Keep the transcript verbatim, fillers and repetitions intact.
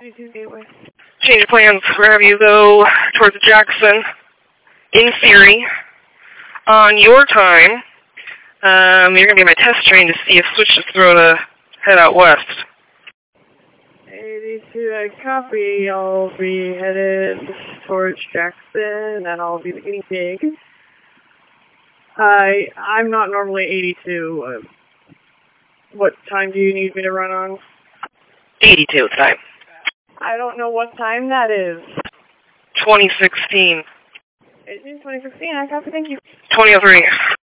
eighty-two Gateway. Change of plans. We're having you go towards Jackson, in theory, on your time. Um, you're going to be my test train to see if Switch is throw to head out west. eighty-two, I copy. I'll be headed towards Jackson, and I'll be the guinea pig. I, I'm not normally eighty-two. Uh, what time do you need me to run on? eighty-two time. I don't know what time that is. twenty sixteen. It is twenty sixteen, I copy, thank you. twenty oh three.